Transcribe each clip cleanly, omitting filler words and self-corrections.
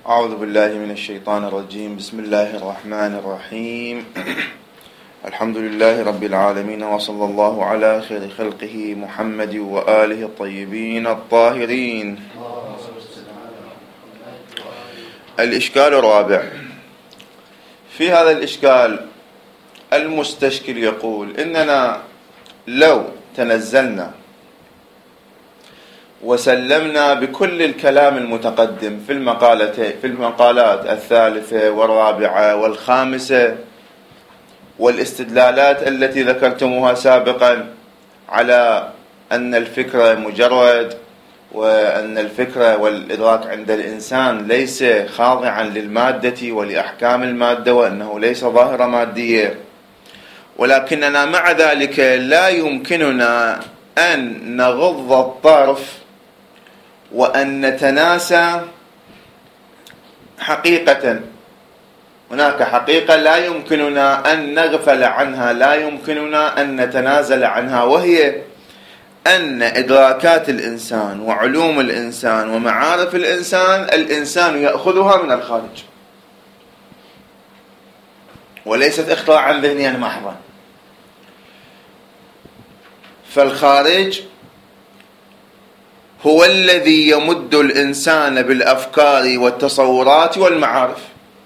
أعوذ بالله من الشيطان الرجيم. بسم الله الرحمن الرحيم. الحمد لله رب العالمين، وصلى الله على خير خلقه محمد وآله الطيبين الطاهرين. الإشكال الرابع. في هذا الإشكال المستشكل يقول إننا لو تنزلنا وسلمنا بكل الكلام المتقدم في المقالات الثالثة والرابعة والخامسة والاستدلالات التي ذكرتموها سابقا على أن الفكرة مجرد، وأن الفكرة والإدراك عند الإنسان ليس خاضعا للمادة ولأحكام المادة، وأنه ليس ظاهرة مادية، ولكننا مع ذلك لا يمكننا أن نغض الطرف وأن نتناسى حقيقة. هناك حقيقة لا يمكننا أن نغفل عنها، لا يمكننا أن نتنازل عنها، وهي أن إدراكات الإنسان وعلوم الإنسان ومعارف الإنسان يأخذها من الخارج، وليست اختراعا ذهنيا محضا. فالخارج هو الذي يمد الإنسان بالأفكار والتصورات والمعارف.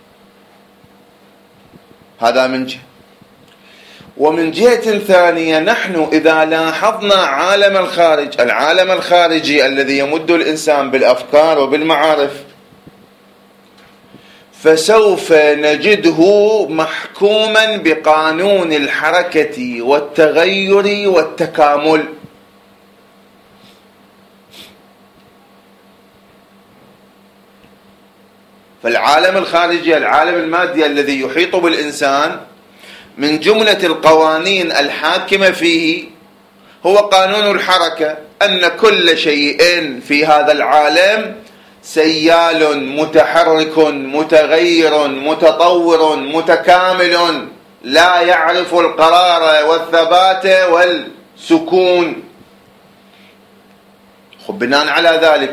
هذا من جهة. ومن جهة ثانية، نحن إذا لاحظنا العالم الخارجي الذي يمد الإنسان بالأفكار وبالمعارف، فسوف نجده محكوما بقانون الحركة والتغير والتكامل. فالعالم الخارجي، العالم المادي الذي يحيط بالإنسان، من جملة القوانين الحاكمة فيه هو قانون الحركة، أن كل شيء في هذا العالم سيال متحرك متغير متطور متكامل، لا يعرف القرار والثبات والسكون. بناء على ذلك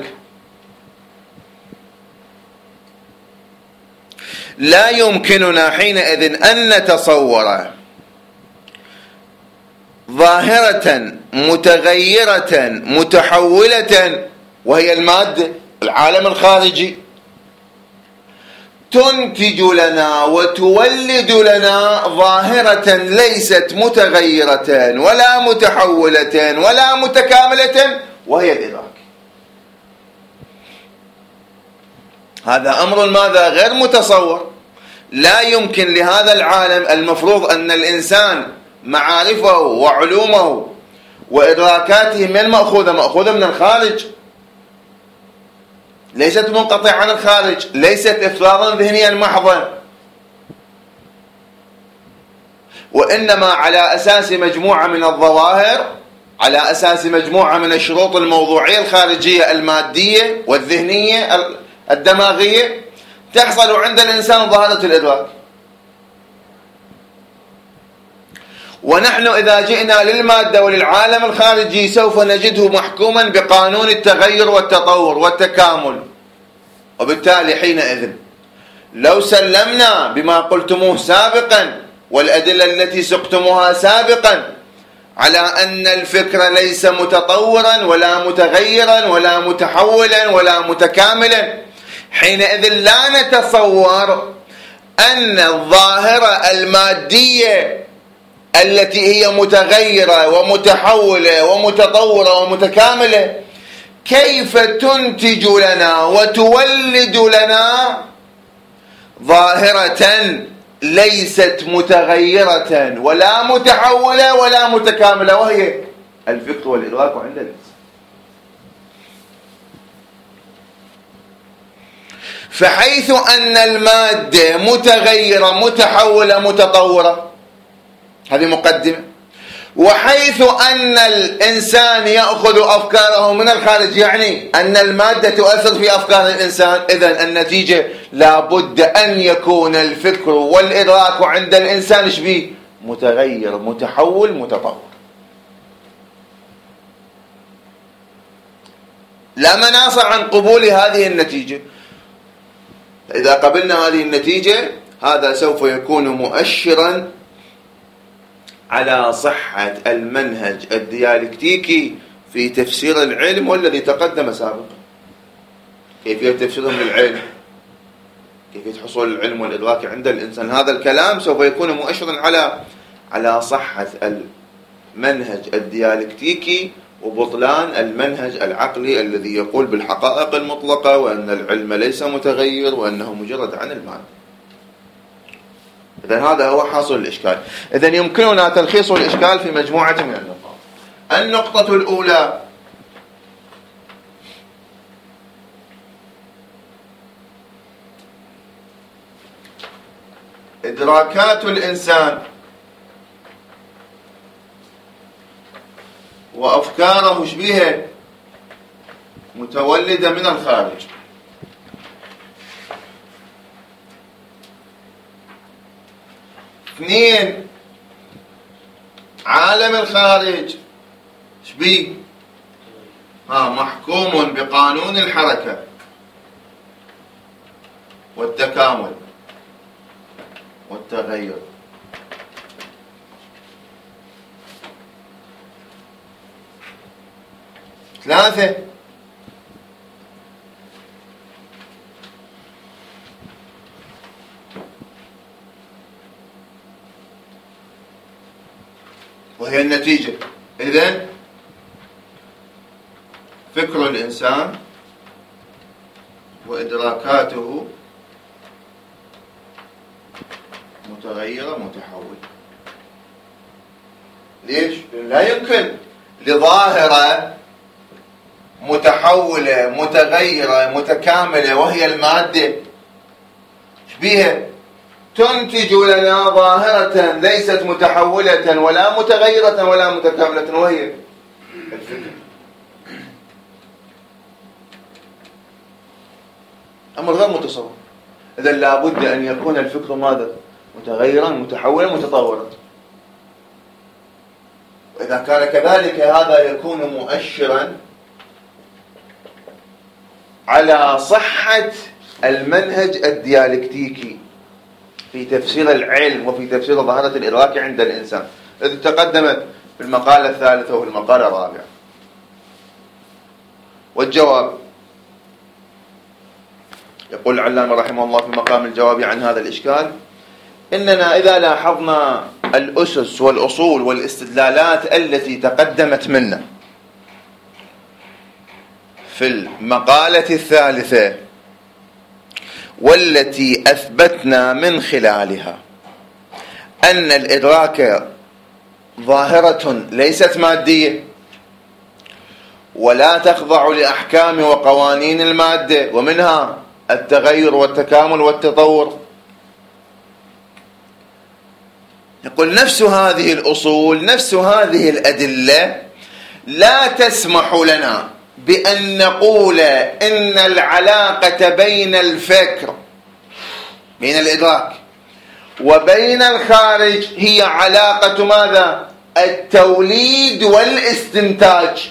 لا يمكننا حينئذ أن نتصور ظاهرة متغيرة متحولة وهي المادة، العالم الخارجي، تنتج لنا وتولد لنا ظاهرة ليست متغيرة ولا متحولة ولا متكاملة، وهي الإدراك. هذا أمر ماذا؟ غير متصور. لا يمكن لهذا العالم، المفروض أن الإنسان معارفه وعلومه وإدراكاته من مأخوذة من الخارج، ليست منقطعة عن الخارج، ليست إفراغا ذهنيا محضا، وإنما على أساس مجموعة من الظواهر، على أساس مجموعة من الشروط الموضوعية الخارجية المادية والذهنية الدماغية، تحصل عند الإنسان ظاهرة الإدراك. ونحن إذا جئنا للمادة وللعالم الخارجي سوف نجده محكوما بقانون التغير والتطور والتكامل. وبالتالي حينئذ لو سلمنا بما قلتموه سابقا والأدلة التي سقتموها سابقا على أن الفكر ليس متطورا ولا متغيرا ولا متحولا ولا متكاملا، حينئذ لا نتصور أن الظاهرة المادية التي هي متغيرة ومتحولة ومتطورة ومتكاملة كيف تنتج لنا وتولد لنا ظاهرة ليست متغيرة ولا متحولة ولا متكاملة، وهي الفكر والإدراك عند الإنسان. فحيث أن المادة متغيرة متحولة متطورة، هذه مقدمة، وحيث أن الإنسان يأخذ أفكاره من الخارج، يعني أن المادة تؤثر في أفكار الإنسان، إذن النتيجة لابد أن يكون الفكر والإدراك عند الإنسان شبيه متغير متحول متطور. لا مناص عن قبول هذه النتيجة. إذا قبلنا هذه النتيجة هذا سوف يكون مؤشرا على صحة المنهج الديالكتيكي في تفسير العلم والذي تقدم سابقا. كيفية تفسيرهم للعلم، كيفية حصول العلم والإدراك عند الإنسان، هذا الكلام سوف يكون مؤشرا على صحة المنهج الديالكتيكي وبطلان المنهج العقلي الذي يقول بالحقائق المطلقة وأن العلم ليس متغير وأنه مجرد عن المعنى. إذن هذا هو حاصل الإشكال. إذن يمكننا تلخيص الإشكال في مجموعة من النقاط. النقطة الأولى: إدراكات الإنسان وأفكاره شبيهة متولدة من الخارج. 2 عالم الخارج شبيه محكوم بقانون الحركة والتكامل والتغير. 3 وهي النتيجة. إذن فكر الإنسان وإدراكاته متغيرة متحولة. ليش؟ لا يمكن لظاهرة متحولة متغيرة متكاملة وهي المادة شبيها تنتج لنا ظاهرة ليست متحولة ولا متغيرة ولا متكاملة وهي الفكر. أمر غير متصور. إذن لابد أن يكون الفكر ماذا؟ متغيرا متحولا متطورا. وإذا كان كذلك هذا يكون مؤشرا على صحة المنهج الديالكتيكي في تفسير العلم وفي تفسير ظاهرة الإدراك عند الإنسان التي تقدمت في المقالة الثالثة وفي المقالة الرابعة. والجواب: يقول العلامة رحمه الله في مقام الجواب عن هذا الإشكال: إننا إذا لاحظنا الأسس والأصول والاستدلالات التي تقدمت منا في المقالة الثالثة والتي أثبتنا من خلالها أن الإدراك ظاهرة ليست مادية ولا تخضع لأحكام وقوانين المادة ومنها التغير والتكامل والتطور، يقول نفس هذه الأصول نفس هذه الأدلة لا تسمح لنا بأن نقول إن العلاقة بين الفكر بين الإدراك وبين الخارج هي علاقة ماذا؟ التوليد والاستنتاج.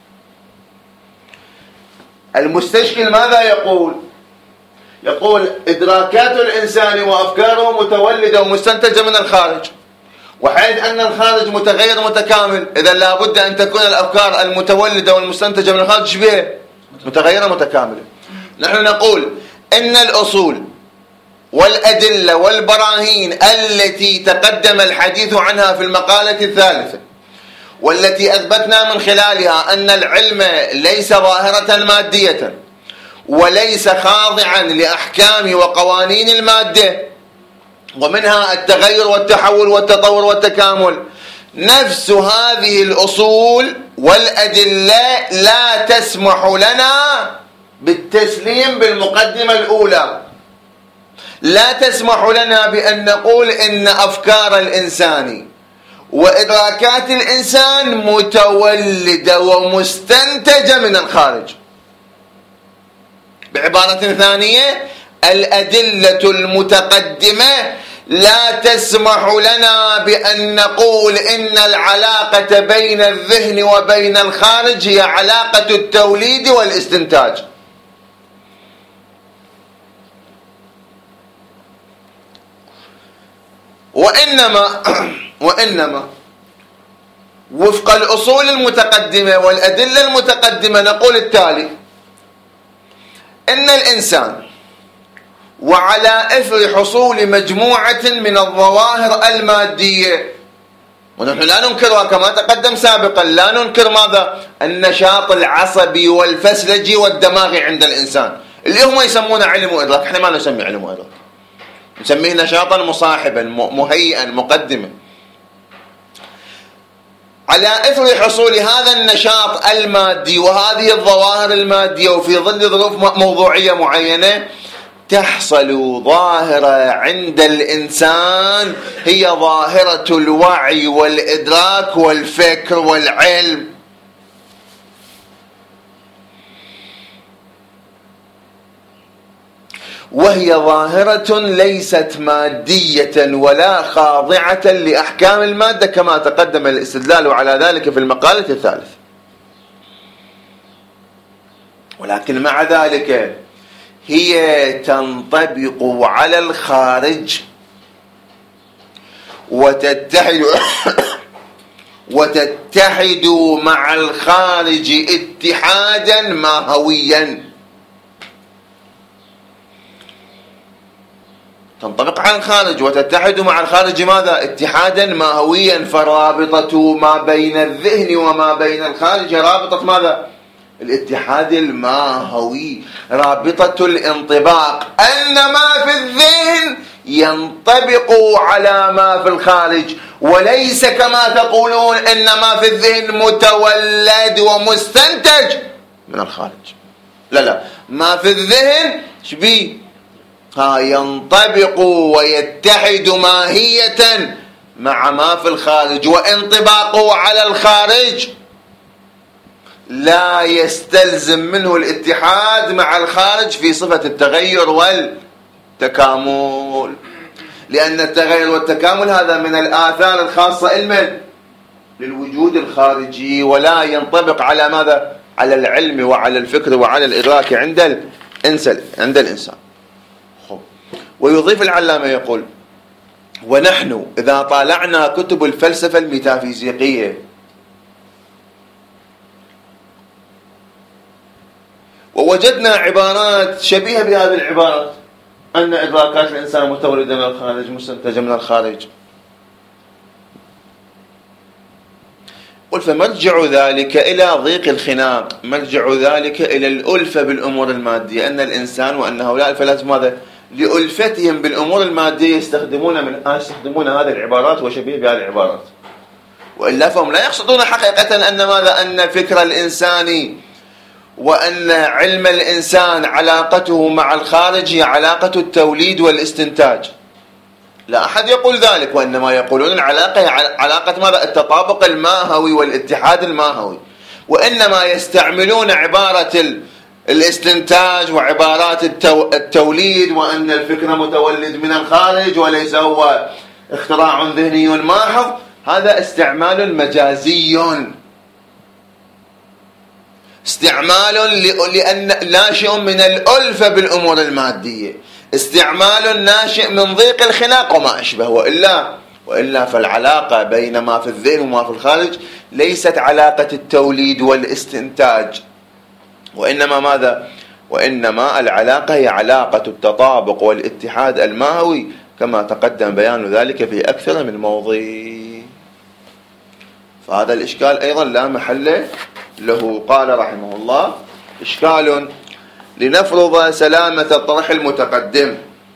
المستشكل ماذا يقول؟ يقول إدراكات الإنسان وأفكاره متولدة ومستنتجة من الخارج، وحيث أن الخارج متغير متكامل إذا لابد أن تكون الأفكار المتولدة والمستنتجة من الخارج شبيه متغيرة متكاملة. نحن نقول إن الأصول والأدلة والبراهين التي تقدم الحديث عنها في المقالة الثالثة والتي أثبتنا من خلالها أن العلم ليس ظاهرة مادية وليس خاضعا لأحكام وقوانين المادة ومنها التغير والتحول والتطور والتكامل، نفس هذه الأصول والأدلة لا تسمح لنا بالتسليم بالمقدمة الأولى. لا تسمح لنا بأن نقول إن أفكار الإنسان وإدراكات الإنسان متولدة ومستنتجة من الخارج. بعبارة ثانية، الأدلة المتقدمة لا تسمح لنا بأن نقول إن العلاقة بين الذهن وبين الخارج هي علاقة التوليد والاستنتاج. وإنما وفق الأصول المتقدمة والأدلة المتقدمة نقول التالي: إن الإنسان وعلى إثر حصول مجموعة من الظواهر المادية، ونحن لا ننكرها كما تقدم سابقا، لا ننكر ماذا؟ النشاط العصبي والفسلجي والدماغي عند الإنسان اللي هم يسمونه علم وإدراك. احنا ما نسميه علم وإدراك، نسميه نشاطا مصاحبا مهيئا مقدما. على إثر حصول هذا النشاط المادي وهذه الظواهر المادية وفي ظل ظروف موضوعية معينة تحصل ظاهرة عند الإنسان هي ظاهرة الوعي والإدراك والفكر والعلم. وهي ظاهرة ليست مادية ولا خاضعة لأحكام المادة كما تقدم الاستدلال على ذلك في المقالة الثالثة. ولكن مع ذلك هي تنطبق على الخارج وتتحد مع الخارج اتحادا ماهويا. تنطبق على الخارج وتتحد مع الخارج ماذا؟ اتحادا ماهويا. فرابطة ما بين الذهن وما بين الخارج رابطة ماذا؟ الاتحاد الماهوي، رابطة الانطباق، أن ما في الذهن ينطبق على ما في الخارج، وليس كما تقولون أن ما في الذهن متولد ومستنتج من الخارج. لا، ما في الذهن شبيه ينطبق ويتحد ماهية مع ما في الخارج، وانطباقه على الخارج لا يستلزم منه الاتحاد مع الخارج في صفة التغير والتكامل، لأن التغير والتكامل هذا من الآثار الخاصة للوجود الخارجي، ولا ينطبق على ماذا؟ على العلم وعلى الفكر وعلى الإدراك عند الإنسان. ويضيف العلامة يقول: ونحن إذا طالعنا كتب الفلسفة الميتافيزيقية ووجدنا عبارات شبيهة بهذه العبارات، أن إدراكات الإنسان متولدة من الخارج مستنتجة من الخارج، قل فمرجع ذلك إلى ضيق الخناق، مرجع ذلك إلى الألفة بالأمور المادية، أن الإنسان وأن هؤلاء الفلاسفة ماذا؟ لألفتهم بالأمور المادية يستخدمون هذه العبارات وشبيه بهذه العبارات، وإلا فهم لا يقصدون حقيقة أن ماذا؟ أن فكر الإنسان وأن علم الإنسان علاقته مع الخارج هي علاقة التوليد والاستنتاج. لا أحد يقول ذلك، وإنما يقولون العلاقة هي علاقة ماذا؟ التطابق الماهوي والاتحاد الماهوي، وإنما يستعملون عبارة الاستنتاج وعبارات التوليد، وأن الفكر متولد من الخارج وليس هو اختراع ذهني ماحض. هذا استعمال مجازي، استعمال لأن ناشئ من الألفة بالأمور المادية، استعمال ناشئ من ضيق الخناق وما أشبه. وإلا فالعلاقة بين ما في الذهن وما في الخارج ليست علاقة التوليد والاستنتاج، وإنما ماذا؟ وإنما العلاقة هي علاقة التطابق والاتحاد الماهوي كما تقدم بيان ذلك في أكثر من موضع. فهذا الإشكال أيضا لا محل له. قال رحمه الله: إشكال لنفرض سلامة الطرح المتقدم،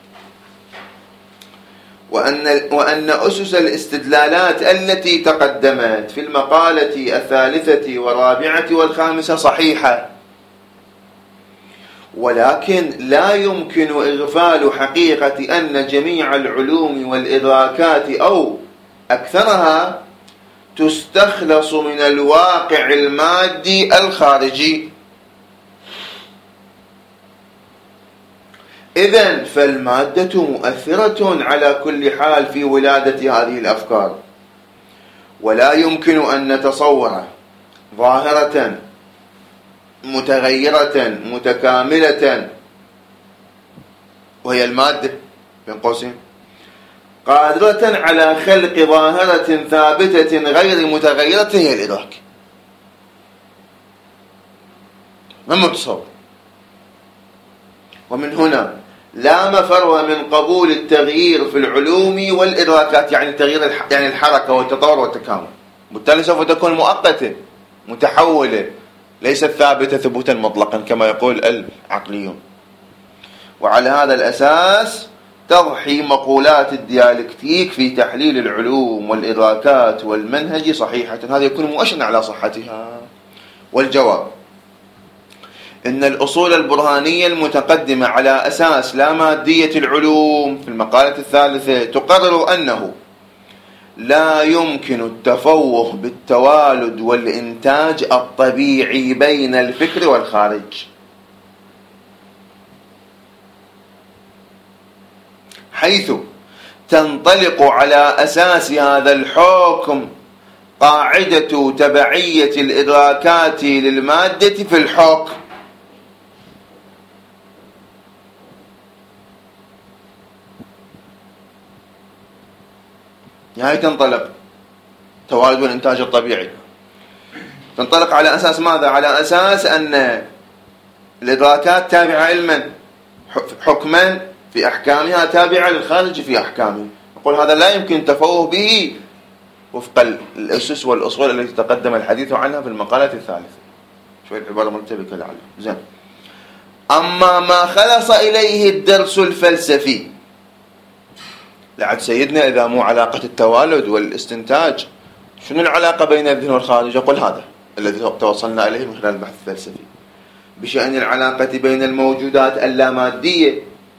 وأن أسس الاستدلالات التي تقدمت في المقالة الثالثة والرابعة والخامسة صحيحة، ولكن لا يمكن إغفال حقيقة أن جميع العلوم والإدراكات أو أكثرها تستخلص من الواقع المادي الخارجي. إذن فالمادة مؤثرة على كل حال في ولادة هذه الأفكار، ولا يمكن أن نتصور ظاهرة متغيرة متكاملة وهي المادة بين قوسين قادرة على خلق ظاهرة ثابتة غير متغيرة هي الإدراك. ما متصور. ومن هنا لا مفر من قبول التغيير في العلوم والإدراكات، يعني التغيير يعني الحركة والتطور والتكامل، بالتالي سوف تكون مؤقتة متحولة ليست ثابتة ثبوتا مطلقا كما يقول العقليون. وعلى هذا الأساس تضحي مقولات الديالكتيك في تحليل العلوم والإدراكات والمنهج صحيحة، هذا يكون مؤشرا على صحتها. والجواب إن الأصول البرهانية المتقدمة على أساس لا مادية العلوم في المقالة الثالثة تقرر أنه لا يمكن التفوه بالتوالد والإنتاج الطبيعي بين الفكر والخارج، حيث تنطلق على أساس هذا الحكم قاعدة تبعية الإدراكات للمادة في الحكم. يعني تنطلق توالد والإنتاج الطبيعي، تنطلق على أساس ماذا؟ على أساس أن الإدراكات تابعة علما حكما في أحكامها تابعة للخارج في أحكامه. نقول هذا لا يمكن التفوه به وفق الأسس والأصول التي تقدم الحديث عنها في المقالة الثالثة. شوية عبارة مرتبكة لعله. زين. أما ما خلص إليه الدرس الفلسفي، لعد سيدنا إذا مو علاقة التوالد والاستنتاج، شنو العلاقة بين الذهن والخارج؟ أقول هذا الذي توصلنا إليه من خلال البحث الفلسفي بشأن العلاقة بين الموجودات اللامادية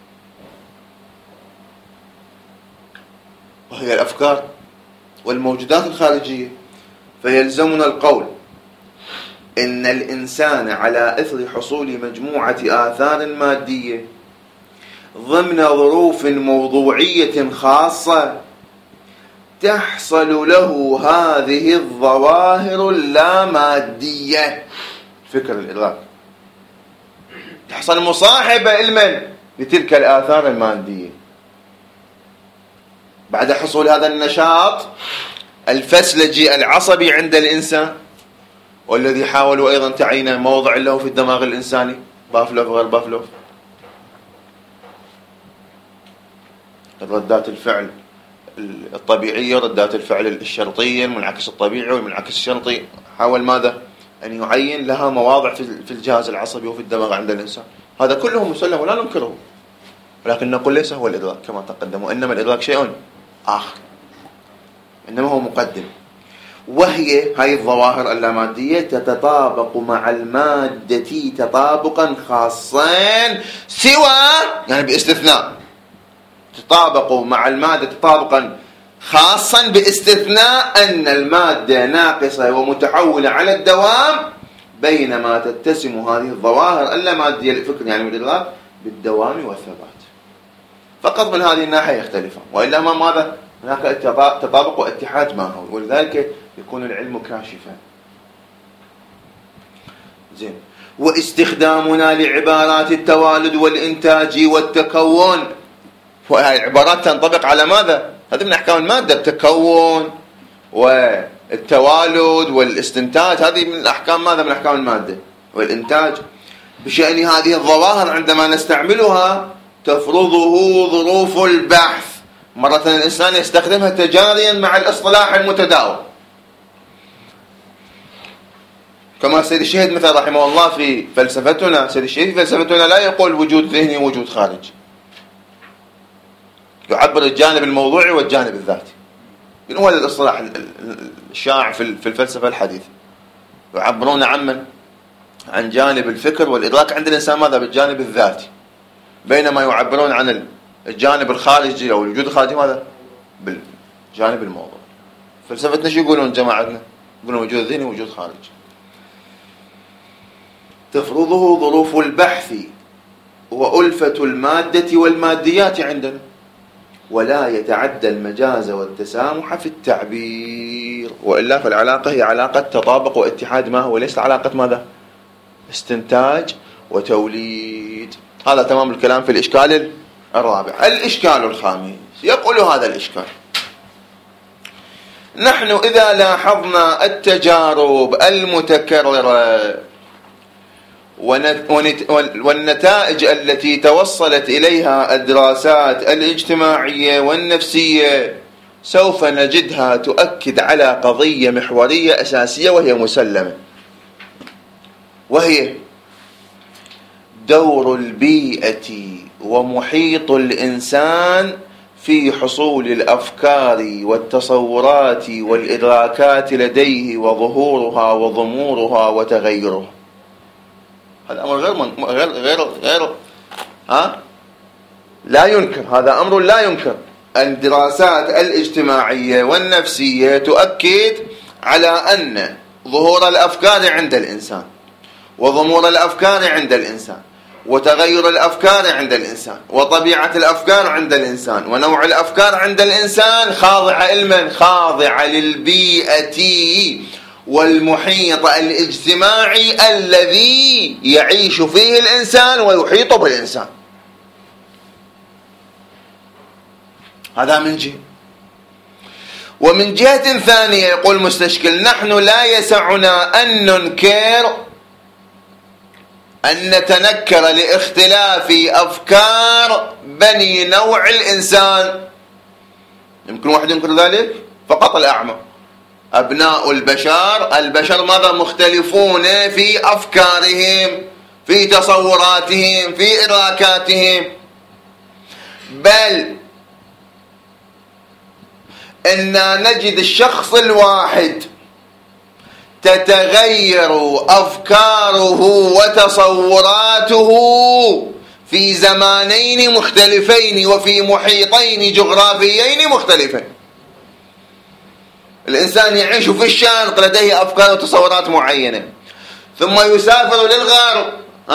وهي الأفكار والموجودات الخارجية. فيلزمنا القول إن الإنسان على إثر حصول مجموعة آثار مادية ضمن ظروف موضوعية خاصة تحصل له هذه الظواهر اللامادية، فكر الإدراك، تحصل مصاحبة علما لتلك الآثار المادية. بعد حصول هذا النشاط الفسلجي العصبي عند الإنسان، والذي حاولوا أيضا تعيين موضع له في الدماغ الإنساني، بافلوف غير بافلوف، ردات الفعل الطبيعية، ردات الفعل الشرطية، المنعكس الطبيعي والمنعكس الشرطي، حاول ماذا؟ أن يعين لها مواضع في الجهاز العصبي وفي الدماغ عند الإنسان. هذا كله مسلم ولا ننكره، ولكن نقول ليس هو الإدراك كما تقدم، وإنما الإدراك شيء آخر، إنما هو مقدم. وهي هاي الظواهر اللامادية تتطابق مع المادة تطابقا خاصا سوى، يعني باستثناء، تطابق مع المادة تطابقا خاصا باستثناء أن المادة ناقصة ومتحولة على الدوام، بينما تتسم هذه الظواهر اللامادية الفكر يعني الإدراك بالدوام والثبات. فقط من هذه الناحية يختلفان، وإلا ما ماذا؟ هناك تطابق واتحاد معه، ولذلك يكون العلم كاشفا. زين. واستخدامنا لعبارات التوالد والإنتاج والتكون، وهذه العبارات تنطبق على ماذا؟ هذه من أحكام المادة، التكون والتوالد والاستنتاج، هذه من الأحكام ماذا؟ من أحكام المادة والإنتاج. بشأن هذه الظواهر عندما نستعملها تفرضه ظروف البحث، مرة الإنسان يستخدمها تجاريا مع الاصطلاح المتداول، كما سيد الشهيد مثلا رحمه الله في فلسفتنا. سيد الشهيد في فلسفتنا لا يقول وجود ذهني ووجود خارج، يعبر الجانب الموضوعي والجانب الذاتي. هو الاصطلاح الشائع في الفلسفة الحديثة، يعبرون عن جانب الفكر والإدراك عند الإنسان ماذا؟ بالجانب الذاتي، بينما يعبرون عن الجانب الخارجي أو الوجود الخارجي ماذا؟ بالجانب الموضوعي. فلسفتنا شو يقولون جماعتنا؟ يقولون وجود ذهني ووجود خارجي. تفرضه ظروف البحث وألفة المادة والماديات عندنا، ولا يتعدى المجاز والتسامح في التعبير، وإلا فالعلاقة هي علاقة تطابق واتحاد، ما هو ليس علاقة ماذا؟ استنتاج وتوليد. هذا تمام الكلام في الإشكال الرابع. الإشكال الخامس يقول هذا الإشكال. نحن إذا لاحظنا التجارب المتكررة والنتائج التي توصلت إليها الدراسات الاجتماعية والنفسية، سوف نجدها تؤكد على قضية محورية أساسية وهي مسلمة، وهي دور البيئة ومحيط الإنسان في حصول الأفكار والتصورات والإدراكات لديه وظهورها وضمورها وتغيرها. هذا أمر غير لا ينكر، هذا أمر لا ينكر. الدراسات الاجتماعية والنفسية تؤكد على أن ظهور الأفكار عند الإنسان وضمور الأفكار عند الإنسان وتغير الأفكار عند الإنسان وطبيعة الأفكار عند الإنسان ونوع الأفكار عند الإنسان خاضعة لمن؟ خاضعة للبيئة والمحيط الاجتماعي الذي يعيش فيه الإنسان ويحيط بالإنسان. هذا من جهة. ومن جهة ثانية يقول المستشكل: نحن لا يسعنا أن ننكر أن نتنكر لاختلاف أفكار بني نوع الإنسان. يمكن واحد ينكر ذلك؟ فقط الأعمى. أبناء البشر ماذا؟ مختلفون في أفكارهم، في تصوراتهم، في إدراكاتهم، بل إننا نجد الشخص الواحد تتغير أفكاره وتصوراته في زمانين مختلفين وفي محيطين جغرافيين مختلفين. الإنسان يعيش في الشرق لديه أفكار وتصورات معينة، ثم يسافر للغرب،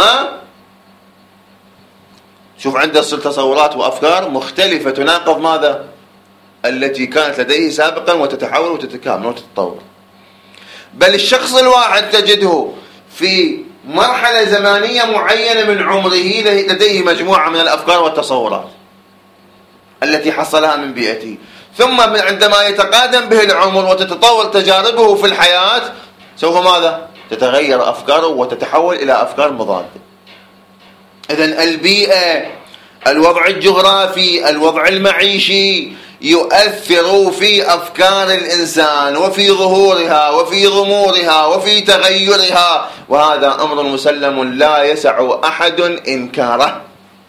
شوف عنده تصورات وأفكار مختلفة تناقض ماذا؟ التي كانت لديه سابقا، وتتحول وتتكامل وتتطور. بل الشخص الواحد تجده في مرحلة زمانية معينة من عمره لديه مجموعة من الأفكار والتصورات التي حصلها من بيئته، ثم عندما يتقادم به العمر وتتطور تجاربه في الحياة سوف ماذا؟ تتغير أفكاره وتتحول إلى أفكار مضادة. إذن البيئة، الوضع الجغرافي، الوضع المعيشي يؤثر في أفكار الإنسان وفي ظهورها وفي ضمورها وفي تغيرها، وهذا أمر مسلم لا يسع أحد إنكاره.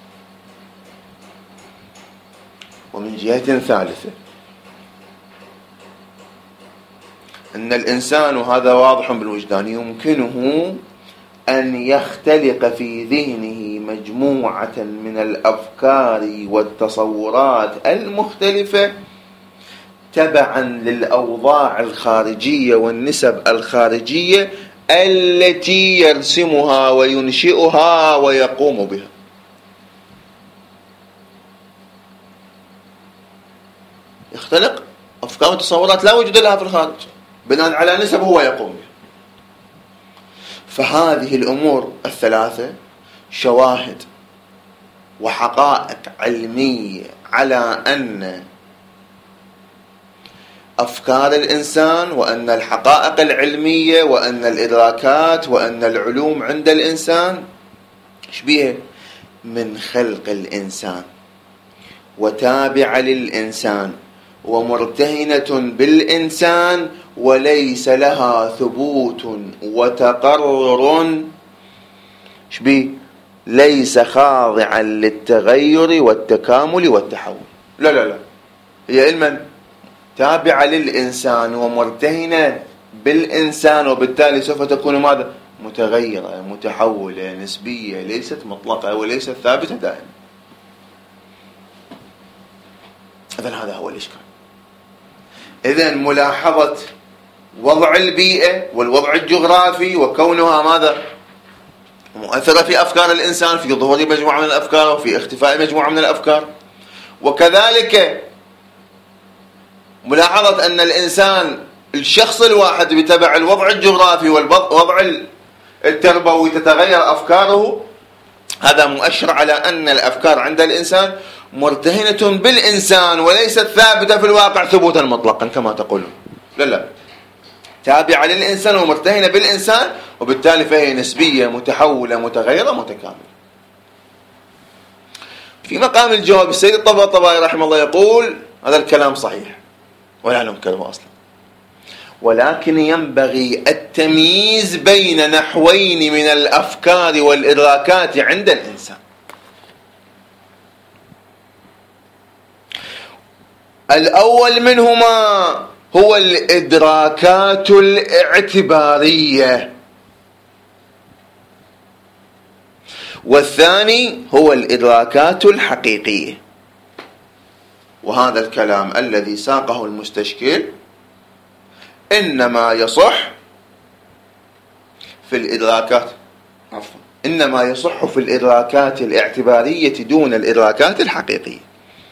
ومن جهة ثالثة أن الإنسان، وهذا واضح بالوجدان، يمكنه أن يختلق في ذهنه مجموعة من الأفكار والتصورات المختلفة تبعا للأوضاع الخارجية والنسب الخارجية التي يرسمها وينشئها ويقوم بها. يختلق أفكار وتصورات لا وجود لها في الخارج بناء على نسب هو يقوم بها. فهذه الأمور الثلاثة شواهد وحقائق علمية على أن أفكار الإنسان، وأن الحقائق العلمية، وأن الإدراكات، وأن العلوم عند الإنسان شبيه من خلق الإنسان وتابعة للإنسان ومرتهنة بالإنسان، وليس لها ثبوت وتقرر شبيه، ليس خاضعا للتغير والتكامل والتحول. لا، هي علما تابعة للإنسان ومرتهنة بالإنسان، وبالتالي سوف تكون ماذا؟ متغيرة، متحولة، نسبية، ليست مطلقة وليست ثابتة دائما. إذن هذا هو الإشكال. إذن ملاحظة وضع البيئة والوضع الجغرافي وكونها ماذا؟ مؤثرة في أفكار الإنسان، في ظهور مجموعة من الأفكار وفي اختفاء مجموعة من الأفكار، وكذلك ملاحظة أن الإنسان الشخص الواحد بتبع الوضع الجغرافي والوضع التربوي تتغير أفكاره هذا مؤشر على أن الأفكار عند الإنسان مرتهنة بالإنسان وليست ثابتة في الواقع ثبوتا مطلقا كما تقولون. لا، تابعة للإنسان ومرتهنة بالإنسان، وبالتالي فهي نسبية متحولة متغيرة متكاملة. في مقام الجواب السيد الطباطبائي رحمه الله يقول هذا الكلام صحيح ولا ننكره أصلا، ولكن ينبغي التمييز بين نحوين من الأفكار والإدراكات عند الإنسان. الأول منهما هو الإدراكات الاعتبارية، والثاني هو الإدراكات الحقيقية. وهذا الكلام الذي ساقه المستشكل إنما يصح في الإدراكات الاعتبارية دون الإدراكات الحقيقية.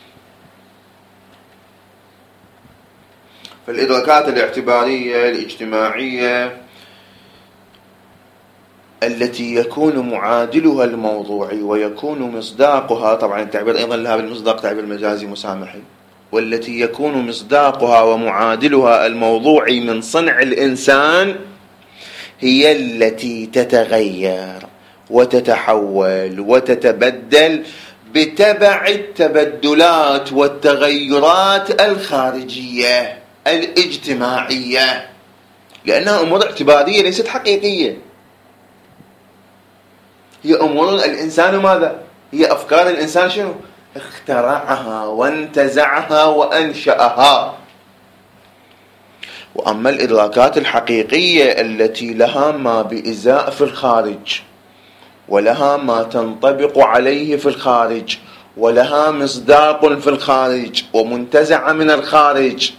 فالإدراكات الاعتبارية الاجتماعية التي يكون معادلها الموضوعي ويكون مصداقها، طبعا التعبير أيضا لها بالمصداق تعبير مجازي مسامحي، والتي يكون مصداقها ومعادلها الموضوعي من صنع الإنسان، هي التي تتغير وتتحول وتتبدل بتبع التبدلات والتغيرات الخارجية الاجتماعية، لأنها أمور اعتبارية ليست حقيقية. هي أمور الإنسان ماذا؟ هي أفكار الإنسان شنو؟ اخترعها وانتزعها وأنشأها. وأما الإدراكات الحقيقية التي لها ما بإزاء في الخارج، ولها ما تنطبق عليه في الخارج، ولها مصداق في الخارج ومنتزع من الخارج،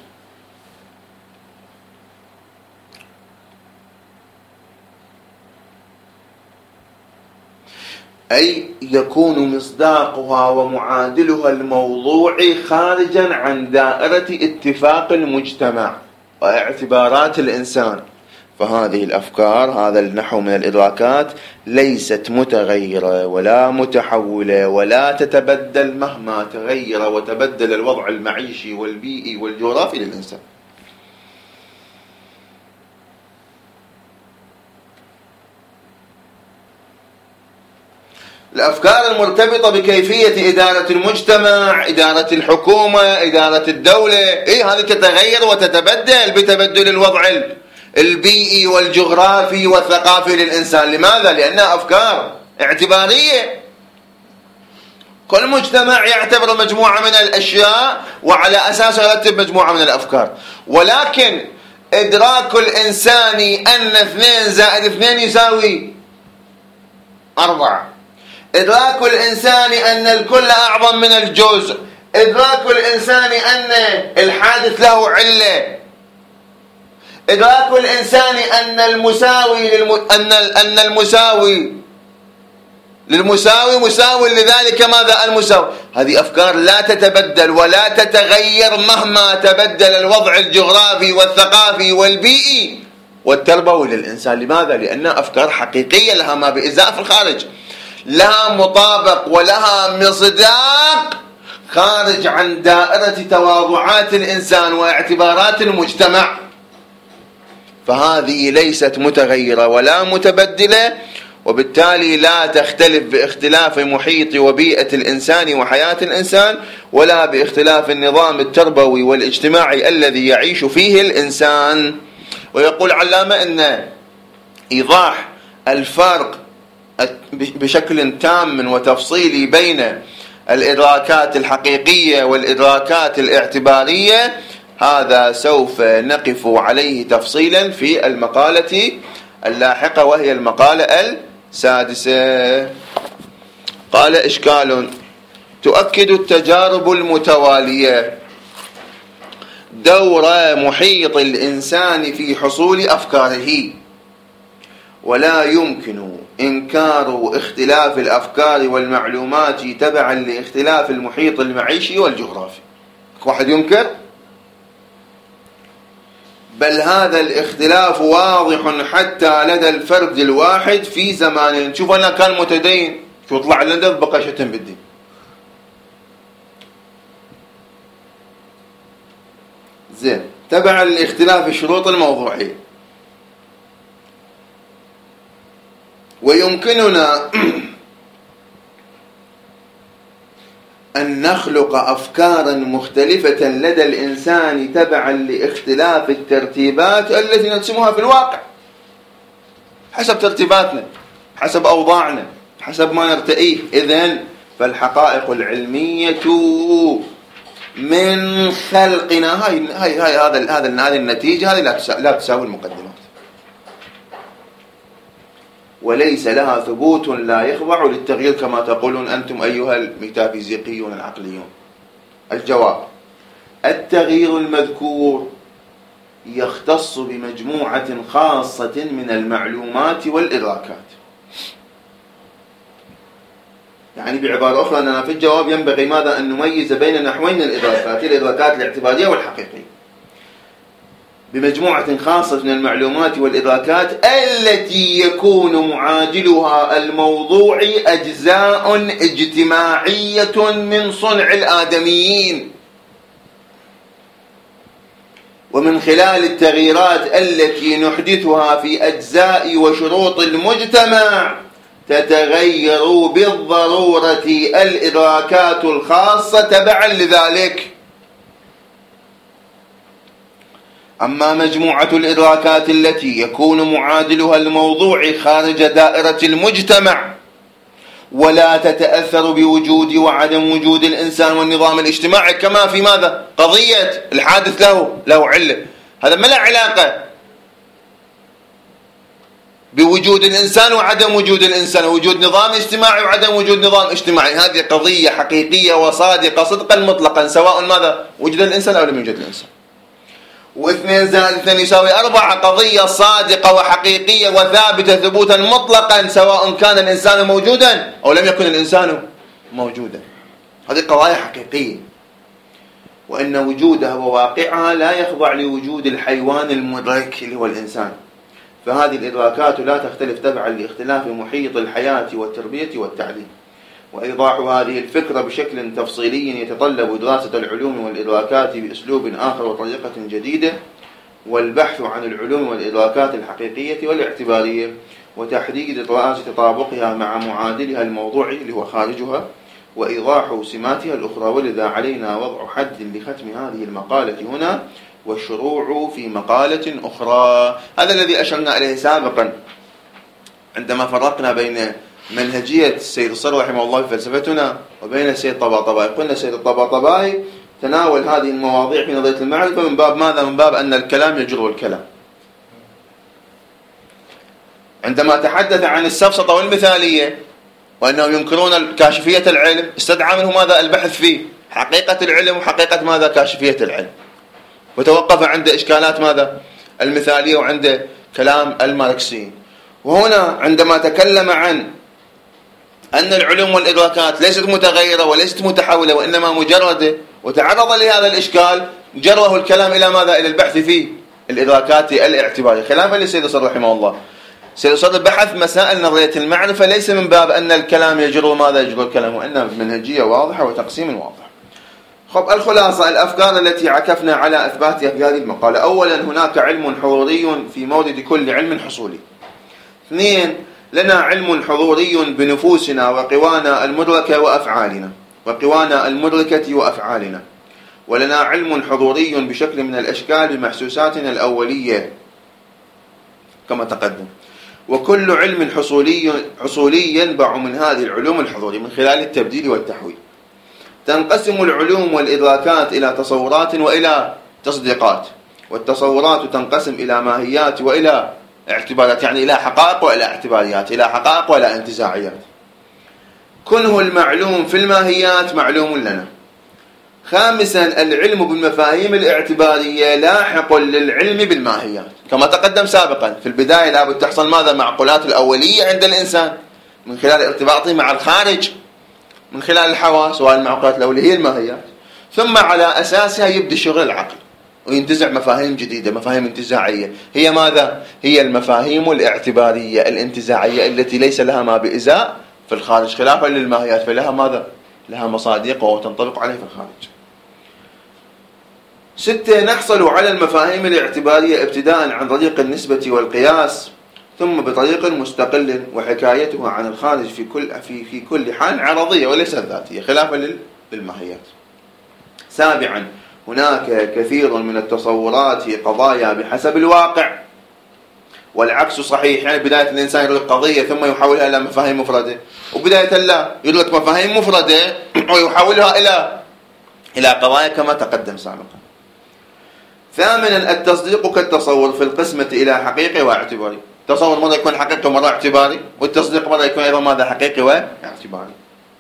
أي يكون مصداقها ومعادلها الموضوعي خارجا عن دائرة اتفاق المجتمع واعتبارات الإنسان، فهذه الأفكار، هذا النحو من الإدراكات ليست متغيرة ولا متحولة ولا تتبدل مهما تغير وتبدل الوضع المعيشي والبيئي والجغرافي للإنسان. الأفكار المرتبطة بكيفية إدارة المجتمع، إدارة الحكومة، إدارة الدولة، هذه تتغير وتتبدل بتبدل الوضع البيئي والجغرافي والثقافي للإنسان. لماذا؟ لأنها أفكار اعتبارية. كل مجتمع يعتبر مجموعة من الأشياء وعلى أساسها يرتب مجموعة من الأفكار، ولكن إدراك الإنسان أن 2 زائد 2 يساوي 4، إدراك الإنسان أن الكل أعظم من الجزء، إدراك الإنسان أن الحادث له علة، إدراك الإنسان أن المساوي للمساوي مساوي لذلك ماذا؟ المساوي. هذه أفكار لا تتبدل ولا تتغير مهما تبدل الوضع الجغرافي والثقافي والبيئي والتربوي للإنسان. لماذا؟ لأنها أفكار حقيقية لها ما بإزاء في الخارج، لها مطابق ولها مصداق خارج عن دائرة تواضعات الإنسان واعتبارات المجتمع، فهذه ليست متغيرة ولا متبدلة، وبالتالي لا تختلف باختلاف محيط وبيئة الإنسان وحياة الإنسان، ولا باختلاف النظام التربوي والاجتماعي الذي يعيش فيه الإنسان. ويقول علامة أن إيضاح الفرق بشكل تام وتفصيلي بين الإدراكات الحقيقية والإدراكات الاعتبارية هذا سوف نقف عليه تفصيلا في المقالة اللاحقة، وهي المقالة 6. قال: إشكال: تؤكد التجارب المتوالية دور محيط الإنسان في حصول أفكاره، ولا يمكن إنكار اختلاف الأفكار والمعلومات تبعا لاختلاف المحيط المعيشي والجغرافي. واحد ينكر؟ بل هذا الاختلاف واضح حتى لدى الفرد الواحد في زمان. شوف أنا كان متدين شو طلع لنا بقى شتم بالدين. زين، تبع الاختلاف الشروط الموضوعية. ويمكننا أن نخلق أفكارا مختلفة لدى الإنسان تبعا لاختلاف الترتيبات التي نرسمها في الواقع، حسب ترتيباتنا، حسب أوضاعنا، حسب ما نرتئيه. إذن فالحقائق العلمية من خلقنا هذه النتيجة هذه لا تساوي المقدمات، وليس لها ثبوت لا يخضع للتغيير كما تقولون أنتم أيها الميتافيزيقيون العقليون. الجواب: التغيير المذكور يختص بمجموعة خاصة من المعلومات والإدراكات. يعني بعبارة أخرى أننا في الجواب ينبغي ماذا؟ أن نميز بين نحوين الإدراكات، الإدراكات الاعتبارية والحقيقية. بمجموعة خاصة من المعلومات والإدراكات التي يكون معادلها الموضوعي أجزاء اجتماعية من صنع الآدميين، ومن خلال التغييرات التي نحدثها في أجزاء وشروط المجتمع تتغير بالضرورة الإدراكات الخاصة تبعا لذلك. أما مجموعة الإدراكات التي يكون معادلها الموضوعي خارج دائرة المجتمع ولا تتأثر بوجود وعدم وجود الإنسان والنظام الاجتماعي، كما في ماذا؟ قضية الحادث له علة، هذا ما له علاقة بوجود الإنسان وعدم وجود الإنسان، وجود نظام اجتماعي وعدم وجود نظام اجتماعي. هذه قضية حقيقية وصادقة صدقا مطلقا، سواء ماذا؟ وجد الإنسان أو لم يوجد الإنسان. 2 زائد 2 يساوي 4، قضية صادقة وحقيقية وثابتة ثبوتا مطلقا، سواء كان الإنسان موجودا أو لم يكن الإنسان موجودا. هذه قضايا حقيقية، وأن وجودها وواقعها لا يخضع لوجود الحيوان المدرك اللي هو الإنسان. فهذه الإدراكات لا تختلف تبعا لاختلاف محيط الحياة والتربية والتعليم. وإيضاح هذه الفكرة بشكل تفصيلي يتطلب دراسة العلوم والإدراكات بأسلوب آخر وطريقة جديدة، والبحث عن العلوم والإدراكات الحقيقية والاعتبارية، وتحديد دراسة تطابقها مع معادلها الموضوعي اللي هو خارجها، وإيضاح سماتها الأخرى. ولذا علينا وضع حد لختم هذه المقالة هنا والشروع في مقالة أخرى. هذا الذي أشرنا إليه سابقا عندما فرقنا بين منهجية السيد الصدر رحمه الله في فلسفتنا وبين السيد الطباطبائي. قلنا السيد الطباطبائي تناول هذه المواضيع في نظرية المعرفة من باب ماذا؟ من باب أن الكلام يجر الكلام. عندما تحدث عن السفسطة والمثالية وأنهم ينكرون كاشفية العلم، استدعى منه ماذا؟ البحث في حقيقة العلم وحقيقة ماذا؟ كاشفية العلم. وتوقف عند إشكالات ماذا؟ المثالية وعند كلام الماركسيين. وهنا عندما تكلم عن أن العلوم والإدراكات ليست متغيرة وليست متحولة وإنما مجردة، وتعرض لهذا الإشكال، جره الكلام إلى ماذا؟ إلى البحث في الإدراكات الاعتبارية، خلافا للسيد الصدر رحمه الله. السيد الصدر بحث مسائل نظرية المعرفة ليس من باب أن الكلام يجر ماذا؟ يجر الكلام، وإنما منهجية واضحة وتقسيم واضح. خب، الخلاصة: الأفكار التي عكفنا على أثباتها في هذه المقالة: أولا، هناك علم حضوري في مورد كل علم حصولي. 2، لنا علم حضوري بنفوسنا وقوانا المدركة وأفعالنا، ولنا علم حضوري بشكل من الأشكال بمحسوساتنا الأولية كما تقدم. وكل علم حصولي ينبع من هذه العلوم الحضورية من خلال التبديل والتحويل. تنقسم العلوم والإدراكات إلى تصورات وإلى تصديقات، والتصورات تنقسم إلى ماهيات وإلى اعتبارات، يعني إلى حقائق وإلى اعتباريات، إلى حقائق وإلى انتزاعيات. كنه المعلوم في الماهيات معلوم لنا. 5، العلم بالمفاهيم الاعتبارية لاحق للعلم بالماهيات كما تقدم سابقا. في البداية لابد تحصل ماذا؟ معقولات الأولية عند الإنسان من خلال ارتباطه مع الخارج من خلال الحواس، والمعقولات الأولية هي الماهيات، ثم على أساسها يبدأ شغل العقل وينتزع مفاهيم جديدة، مفاهيم انتزاعية. هي ماذا؟ هي المفاهيم الاعتبارية الانتزاعية التي ليس لها ما بإزاء في الخارج خلافا للماهيات، فلها ماذا؟ لها مصادق وتنطبق عليه في الخارج. 6. نحصل على المفاهيم الاعتبارية ابتداء عن طريق النسبة والقياس، ثم بطريق مستقل، وحكايتها عن الخارج في كل حال عرضية وليست ذاتية خلافا للماهيات. 7. هناك كثير من التصورات في قضايا بحسب الواقع، والعكس صحيح. يعني بداية الإنسان يدرك قضية ثم يحولها إلى مفاهيم مفردة، وبداية الله يدرك مفاهيم مفردة ويحولها إلى قضايا كما تقدم سابقا. 8. التصديق كالتصور في القسمة إلى حقيقي واعتباري. التصور مرة يكون حقيقي ومرة اعتباري، والتصديق مرة يكون أيضا ماذا؟ حقيقي واعتباري.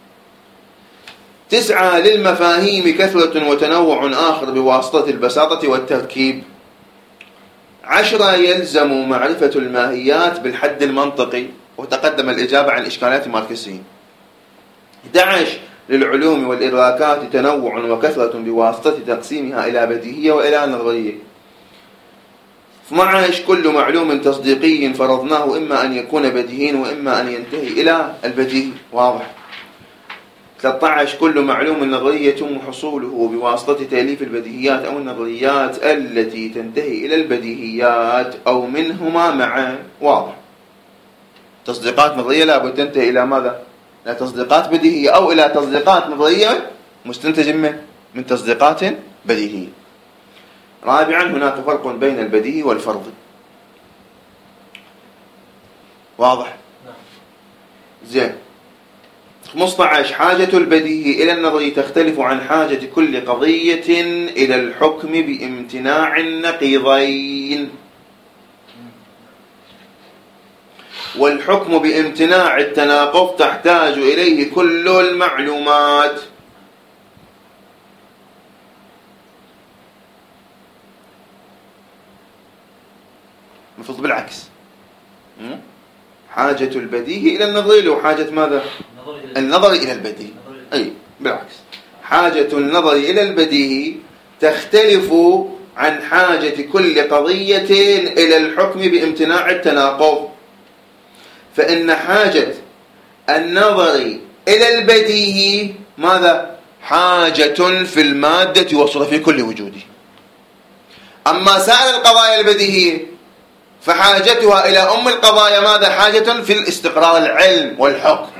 9. للمفاهيم كثرة وتنوع آخر بواسطة البساطة والتركيب. 10. يلزم معرفة الماهيات بالحد المنطقي، وتقدم الإجابة عن إشكالات ماركسيين. 11. للعلوم والإدراكات تنوع وكثرة بواسطة تقسيمها إلى بديهية وإلى نظرية. 12. كل معلوم تصديقي فرضناه إما أن يكون بديهيا وإما أن ينتهي إلى البديهي. واضح. 13. كل معلوم نظري يتم حصوله بواسطة تأليف البديهيات أو النظريات التي تنتهي إلى البديهيات أو منهما معا. واضح. تصديقات نظرية لابد تنتهي إلى ماذا؟ إلى تصديقات بديهية أو إلى تصديقات نظرية مستنتجة من تصديقات بديهية. 4. هناك فرق بين البديهي والفرضي. واضح؟ زين. 15. حاجة البديهي إلى النظري تختلف عن حاجة كل قضية إلى الحكم بامتناع النقيضين، والحكم بامتناع التناقض تحتاج إليه كل المعلومات. المفروض بالعكس. حاجة البديهي إلى النظري لو حاجة ماذا؟ النظري إلى البديهي. أي بالعكس. حاجة النظري إلى البديهي تختلف عن حاجة كل قضية إلى الحكم بامتناع التناقض، فإن حاجة النظري إلى البديهي ماذا؟ حاجة في المادة وصل في كل وجوده. أما سائر القضايا البديهية فحاجتها إلى أم القضايا ماذا؟ حاجة في الاستقرار العلم والحكم.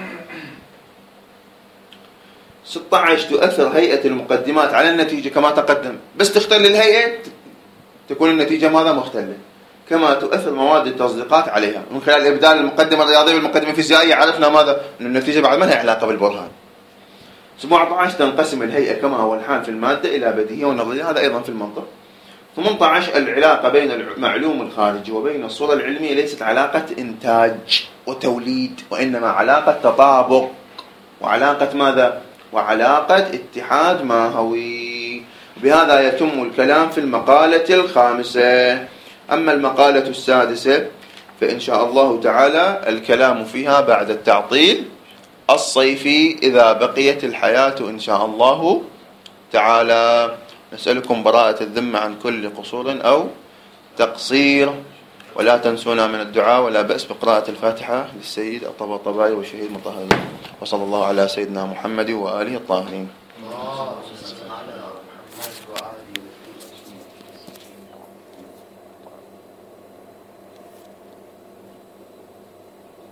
16. تؤثر هيئة المقدمات على النتيجة كما تقدم، بس تختل الهيئة تكون النتيجة ماذا؟ مختلة. كما تؤثر مواد التصديقات عليها. من خلال إبدال المقدمة الرياضية والمقدمة الفيزيائية عرفنا ماذا؟ أن النتيجة بعد ما لها علاقة بالبرهان. 17. تنقسم الهيئة كما هو الحال في المادة إلى بديهية ونظرية، هذا أيضا في المنطق. 18. العلاقة بين المعلوم الخارجي وبين الصورة العلمية ليست علاقة إنتاج وتوليد، وإنما علاقة تطابق وعلاقة ماذا؟ وعلاقة اتحاد ماهوي. بهذا يتم الكلام في المقالة 5. أما المقالة 6 فإن شاء الله تعالى الكلام فيها بعد التعطيل الصيفي إذا بقيت الحياة إن شاء الله تعالى. نسألكم براءة الذمة عن كل قصور أو تقصير، ولا تنسونا من الدعاء، ولا بأس بقراءة الفاتحة للسيد الطباطبائي والشهيد المطهرين. وصلى الله على سيدنا محمد وآله الطاهرين.